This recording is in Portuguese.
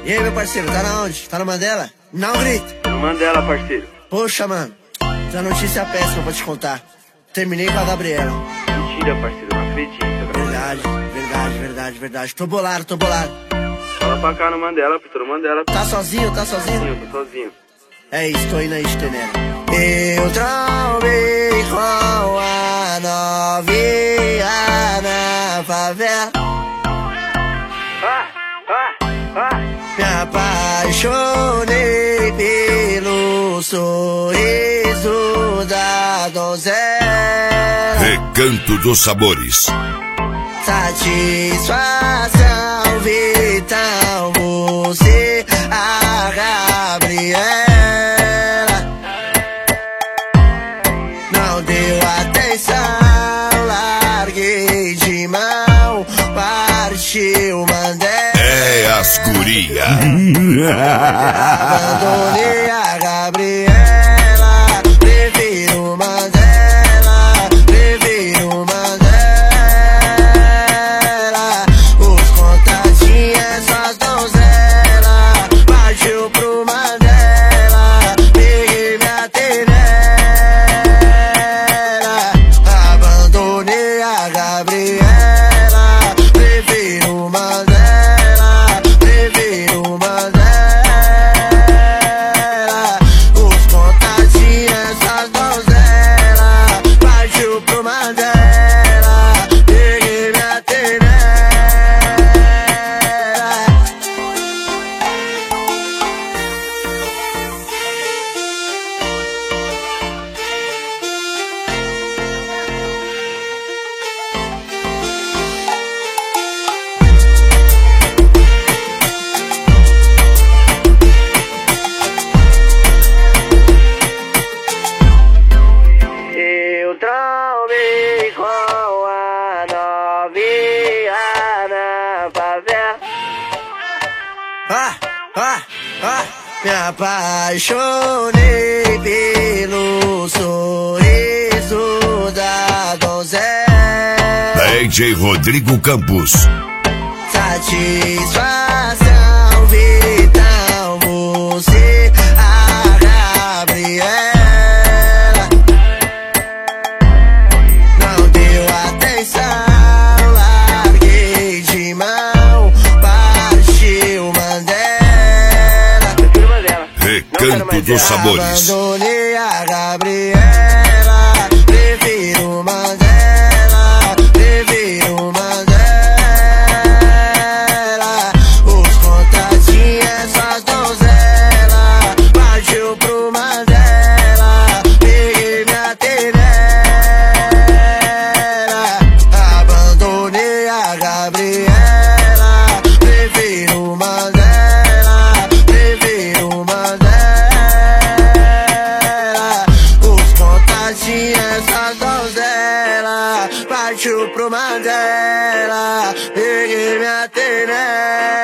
E aí, meu parceiro, tá na onde? Tá no Mandela? Não grita. No Mandela, parceiro. Poxa, mano, tem uma notícia péssima pra te contar. Terminei com a Gabriela. Mentira, parceiro, não acredito. Verdade. Tô bolado. Fala pra cá no Mandela, tô no Mandela. Tá sozinho? Sim, tô sozinho. É isso, tô indo aí, Tenera. Eu trombei com a novinha na favela. Me apaixonei pelo sorriso da donzela. Recanto dos Sabores. Satisfação vital, você, a Gabriela. Não deu atenção, larguei de mão, partiu Mandela. É as guria. Abandonei a Gabriela, prefiro Mandela, Os contatinhos, essas donzelas, partiu pro Mandela, peguei minha tenera. Abandonei a Gabriela, prefiro Mandela. Os contatinhos, essas donzelas, partiu pro Mandela, peguei minha tenera. Eu trombei com a novinha na favela. Me apaixonei pelo sorriso da donzela. DJ Rodrigo Campos. Satisfação vital, você, a Gabriela. Não deu atenção, larguei de mão, partiu Mandela. Recanto dos Sabores. Abandonei a Gabriela, prefiro Mandela. Os contatinhos, essas donzelas, partiu pro Mandela, peguei minha tenera. Abandonei a Gabriela, prefiro Mandela. Os contatinhos, essas donzelas, partiu pro Mandela, peguei minha tenera.